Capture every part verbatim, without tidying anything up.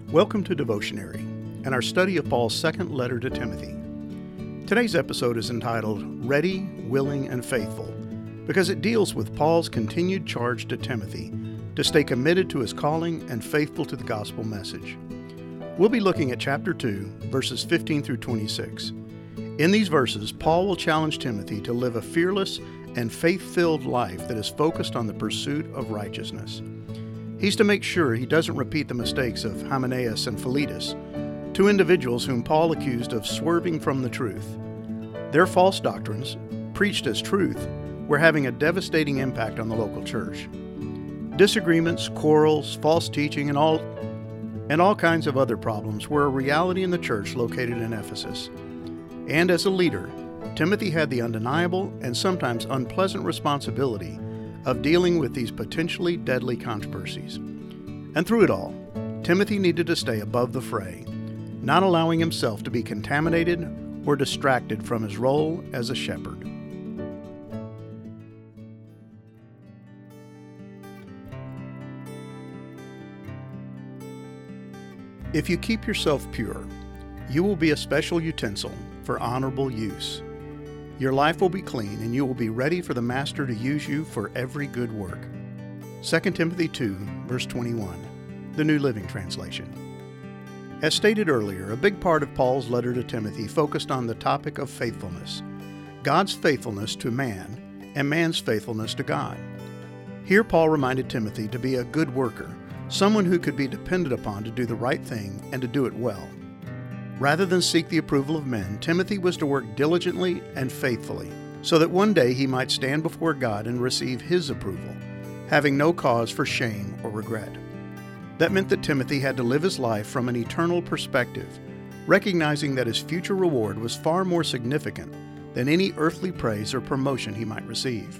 Welcome to Devotionary and our study of Paul's second letter to Timothy. Today's episode is entitled Ready, Willing, and Faithful because it deals with Paul's continued charge to Timothy to stay committed to his calling and faithful to the gospel message. We'll be looking at chapter two, verses fifteen through twenty-six. In these verses, Paul will challenge Timothy to live a fearless and faith-filled life that is focused on the pursuit of righteousness. He's to make sure he doesn't repeat the mistakes of Hymenaeus and Philetus, two individuals whom Paul accused of swerving from the truth. Their false doctrines, preached as truth, were having a devastating impact on the local church. Disagreements, quarrels, false teaching, and all, and all kinds of other problems were a reality in the church located in Ephesus. And as a leader, Timothy had the undeniable and sometimes unpleasant responsibility of dealing with these potentially deadly controversies. And through it all, Timothy needed to stay above the fray, not allowing himself to be contaminated or distracted from his role as a shepherd. If you keep yourself pure, you will be a special utensil for honorable use. Your life will be clean, and you will be ready for the Master to use you for every good work. Second Timothy two, verse twenty-one, the New Living Translation. As stated earlier, a big part of Paul's letter to Timothy focused on the topic of faithfulness, God's faithfulness to man and man's faithfulness to God. Here Paul reminded Timothy to be a good worker, someone who could be depended upon to do the right thing and to do it well. Rather than seek the approval of men, Timothy was to work diligently and faithfully, so that one day he might stand before God and receive His approval, having no cause for shame or regret. That meant that Timothy had to live his life from an eternal perspective, recognizing that his future reward was far more significant than any earthly praise or promotion he might receive.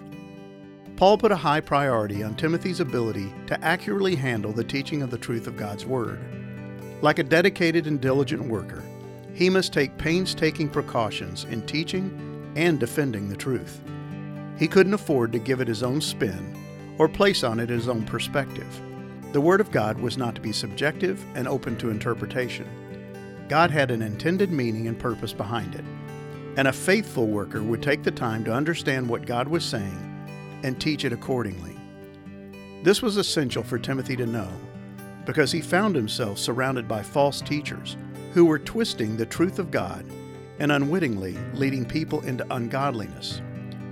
Paul put a high priority on Timothy's ability to accurately handle the teaching of the truth of God's Word. Like a dedicated and diligent worker, he must take painstaking precautions in teaching and defending the truth. He couldn't afford to give it his own spin or place on it his own perspective. The Word of God was not to be subjective and open to interpretation. God had an intended meaning and purpose behind it, and a faithful worker would take the time to understand what God was saying and teach it accordingly. This was essential for Timothy to know, because he found himself surrounded by false teachers who were twisting the truth of God and unwittingly leading people into ungodliness.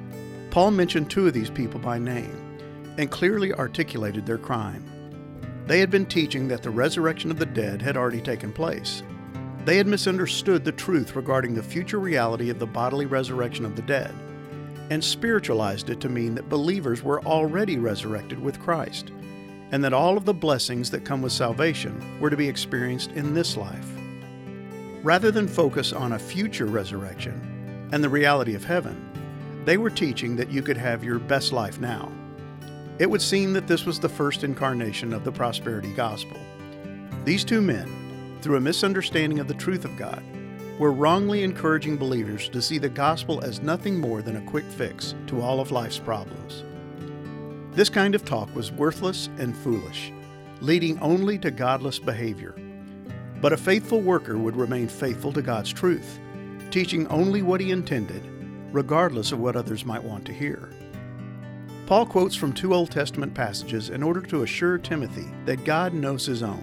Paul mentioned two of these people by name and clearly articulated their crime. They had been teaching that the resurrection of the dead had already taken place. They had misunderstood the truth regarding the future reality of the bodily resurrection of the dead and spiritualized it to mean that believers were already resurrected with Christ, and that all of the blessings that come with salvation were to be experienced in this life. Rather than focus on a future resurrection and the reality of heaven, they were teaching that you could have your best life now. It would seem that this was the first incarnation of the prosperity gospel. These two men, through a misunderstanding of the truth of God, were wrongly encouraging believers to see the gospel as nothing more than a quick fix to all of life's problems. This kind of talk was worthless and foolish, leading only to godless behavior. But a faithful worker would remain faithful to God's truth, teaching only what he intended, regardless of what others might want to hear. Paul quotes from two Old Testament passages in order to assure Timothy that God knows his own.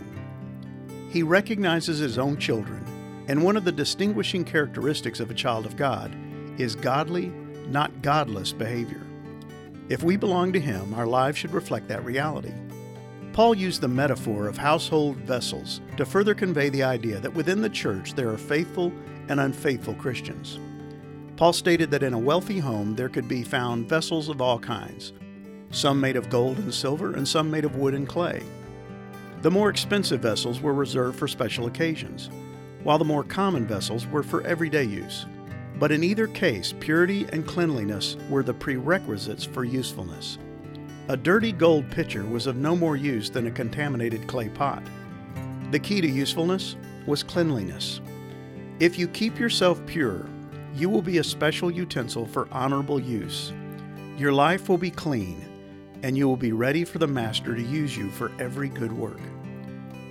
He recognizes his own children, and one of the distinguishing characteristics of a child of God is godly, not godless behavior. If we belong to Him, our lives should reflect that reality. Paul used the metaphor of household vessels to further convey the idea that within the church there are faithful and unfaithful Christians. Paul stated that in a wealthy home there could be found vessels of all kinds, some made of gold and silver and some made of wood and clay. The more expensive vessels were reserved for special occasions, while the more common vessels were for everyday use. But in either case, purity and cleanliness were the prerequisites for usefulness. A dirty gold pitcher was of no more use than a contaminated clay pot. The key to usefulness was cleanliness. If you keep yourself pure, you will be a special utensil for honorable use. Your life will be clean, and you will be ready for the Master to use you for every good work.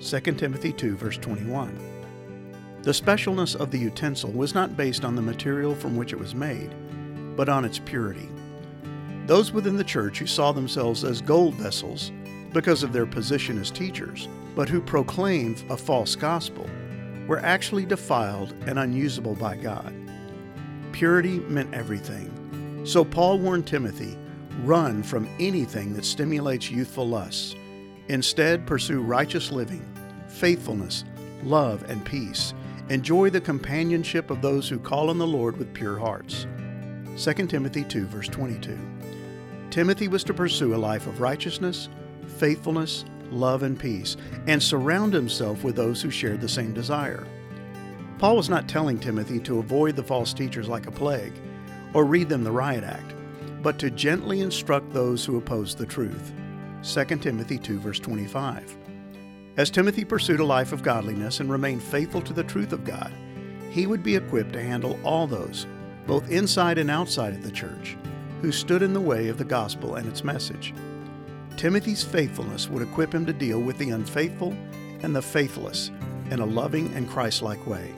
Second Timothy two, verse twenty-one. The specialness of the utensil was not based on the material from which it was made, but on its purity. Those within the church who saw themselves as gold vessels because of their position as teachers, but who proclaimed a false gospel, were actually defiled and unusable by God. Purity meant everything. So Paul warned Timothy, run from anything that stimulates youthful lusts. Instead, pursue righteous living, faithfulness, love, and peace. Enjoy the companionship of those who call on the Lord with pure hearts. Second Timothy two, verse twenty-two. Timothy was to pursue a life of righteousness, faithfulness, love, and peace, and surround himself with those who shared the same desire. Paul was not telling Timothy to avoid the false teachers like a plague, or read them the riot act, but to gently instruct those who opposed the truth. Second Timothy two, verse twenty-five. As Timothy pursued a life of godliness and remained faithful to the truth of God, he would be equipped to handle all those, both inside and outside of the church, who stood in the way of the gospel and its message. Timothy's faithfulness would equip him to deal with the unfaithful and the faithless in a loving and Christ-like way.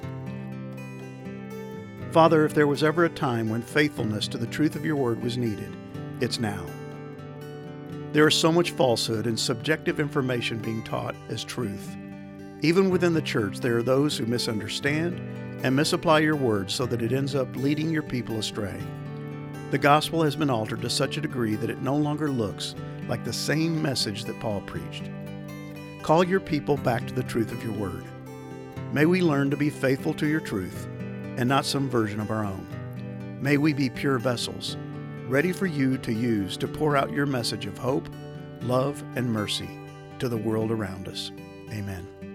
Father, if there was ever a time when faithfulness to the truth of your word was needed, it's now. There is so much falsehood and subjective information being taught as truth. Even within the church, there are those who misunderstand and misapply your word so that it ends up leading your people astray. The gospel has been altered to such a degree that it no longer looks like the same message that Paul preached. Call your people back to the truth of your word. May we learn to be faithful to your truth and not some version of our own. May we be pure vessels, ready for you to use to pour out your message of hope, love, and mercy to the world around us. Amen.